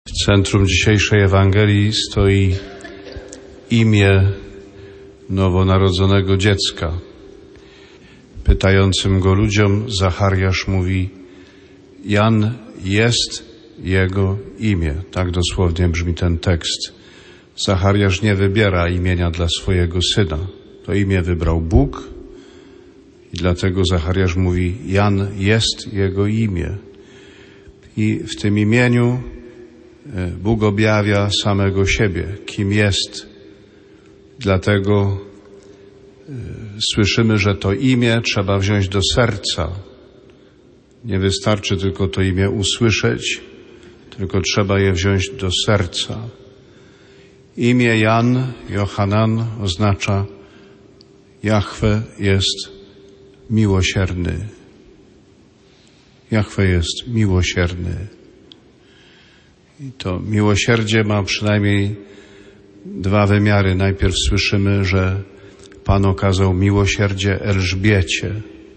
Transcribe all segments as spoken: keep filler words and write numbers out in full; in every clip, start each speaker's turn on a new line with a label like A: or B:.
A: W centrum dzisiejszej Ewangelii stoi imię nowonarodzonego dziecka. Pytającym go ludziom Zachariasz mówi: Jan jest jego imię. Tak dosłownie brzmi ten tekst. Zachariasz nie wybiera imienia dla swojego syna. To imię wybrał Bóg i dlatego Zachariasz mówi: Jan jest jego imię. I w tym imieniu Bóg objawia samego siebie, kim jest. Dlatego słyszymy, że to imię trzeba wziąć do serca. Nie wystarczy tylko to imię usłyszeć, tylko trzeba je wziąć do serca. Imię Jan, Johanan oznacza Jahwe jest miłosierny. Jahwe jest miłosierny. I to miłosierdzie ma przynajmniej dwa wymiary. Najpierw słyszymy, że Pan okazał miłosierdzie Elżbiecie.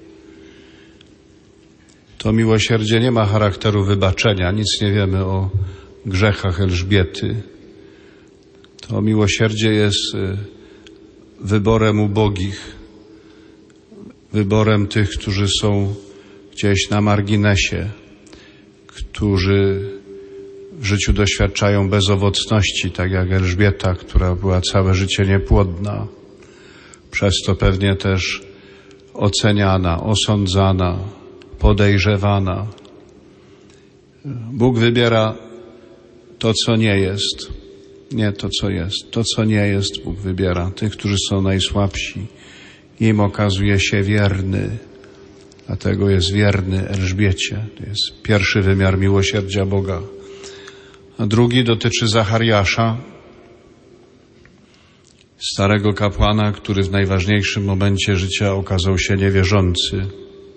A: To miłosierdzie nie ma charakteru wybaczenia. Nic nie wiemy o grzechach Elżbiety. To miłosierdzie jest wyborem ubogich, wyborem tych, którzy są gdzieś na marginesie, którzy w życiu doświadczają bezowocności, tak jak Elżbieta, która była całe życie niepłodna, przez to pewnie też oceniana, osądzana, podejrzewana. Bóg wybiera to, co nie jest, nie to, co jest. To, co nie jest, Bóg wybiera. Tych, którzy są najsłabsi. Im okazuje się wierny. Dlatego jest wierny Elżbiecie. To jest pierwszy wymiar miłosierdzia Boga. A drugi dotyczy Zachariasza, starego kapłana, który w najważniejszym momencie życia okazał się niewierzący.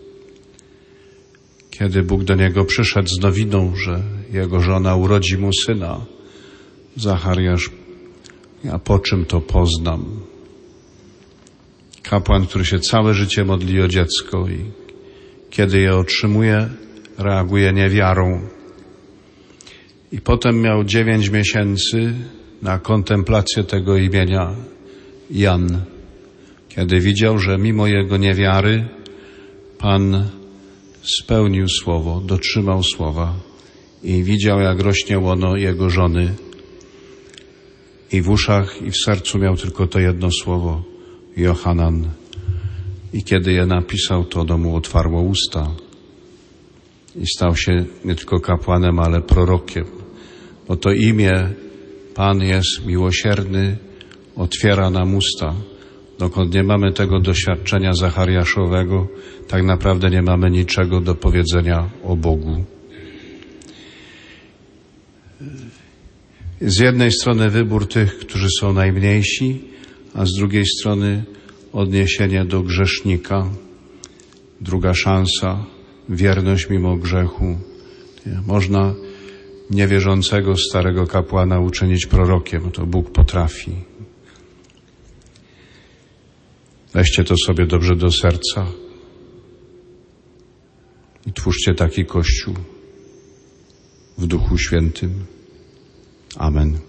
A: Kiedy Bóg do niego przyszedł z nowiną, że jego żona urodzi mu syna, Zachariasz: ja po czym to poznam? Kapłan, który się całe życie modli o dziecko i kiedy je otrzymuje, reaguje niewiarą. I potem miał dziewięć miesięcy na kontemplację tego imienia Jan, kiedy widział, że mimo jego niewiary Pan spełnił słowo, dotrzymał słowa i widział, jak rośnie łono jego żony. I w uszach i w sercu miał tylko to jedno słowo: Johanan. I kiedy je napisał, to do mu otwarło usta. I stał się nie tylko kapłanem, ale prorokiem. Bo to imię Pan jest miłosierny, otwiera nam usta. Dokąd nie mamy tego doświadczenia zachariaszowego, tak naprawdę nie mamy niczego do powiedzenia o Bogu. Z jednej strony wybór tych, którzy są najmniejsi, a z drugiej strony odniesienie do grzesznika. Druga szansa, wierność mimo grzechu. Można niewierzącego starego kapłana uczynić prorokiem, to Bóg potrafi. Weźcie to sobie dobrze do serca i twórzcie taki Kościół w Duchu Świętym. Amen.